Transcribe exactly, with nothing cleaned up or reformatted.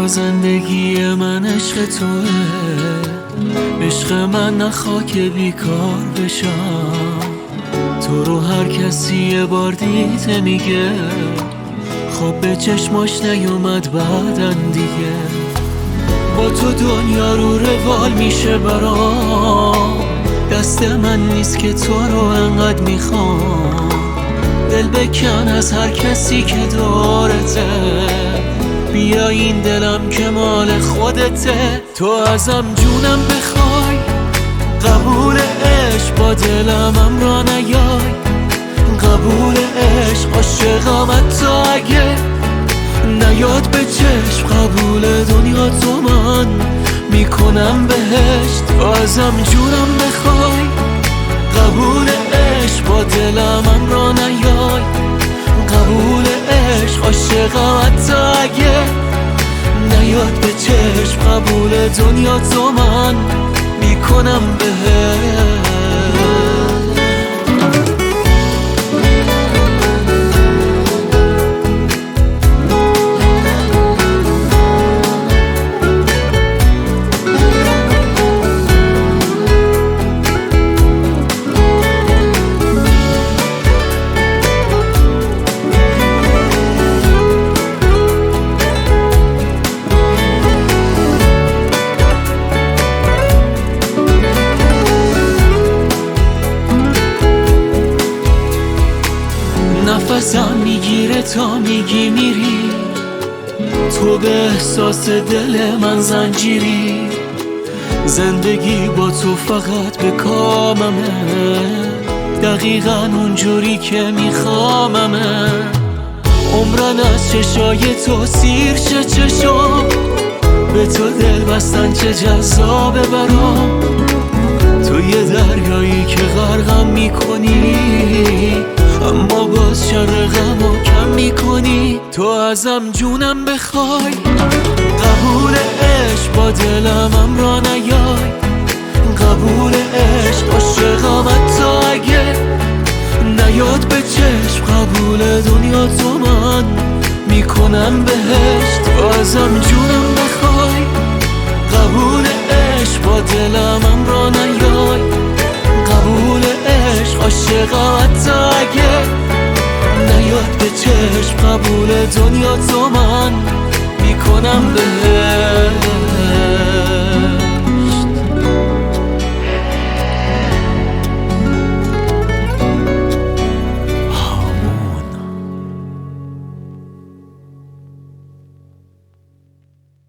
زندگی من عشق توه، عشق من نخوا که بیکار بشم. تو رو هر کسی یه بار دیده میگه خب به چشماش نیومد بعدن دیگه. با تو دنیا رو روال میشه برام، دست من نیست که تو رو انقدر میخوام. دل بکن از هر کسی که دارته، بیا این دلم که مال خودته. تو ازم جونم بخوای، قبول عشق با دلم را نیای. قبول عشق عاشقم تو اگه نیاد به چشم. قبول دنیا تو من میکنم بهشت. تو ازم جونم بخوای، قبول عشق با دلم را نیای. قبول عشق عاشقم تو اگه نیاد به چشم. قبول دنیا تو من میکنم بهشت. نفسم میگیره تا میگی میری، تو به احساس دل من زنجیری. زندگی با تو فقط به کاممه، دقیقا اونجوری که میخواممه. عمرن از چشای تو سیر شه چشام، به تو دل بستن چه جذابه برام. تو یه دریایی که غرقم میکنی، اما باز شر غمو کم میکنی. تو ازم جونم بخوای، قبول عشق با دلم را نیای. قبول عشق عاشقم تو اگه نیاد به چشم. قبول دنیا تو من میکنم بهشت. تو ازم جونم بخوای، قبول عشق با دلم را نیای. قبول عشق عاشقم تو اگه نیاد به چشم. قبول دنیا تو من میکنم بهشت.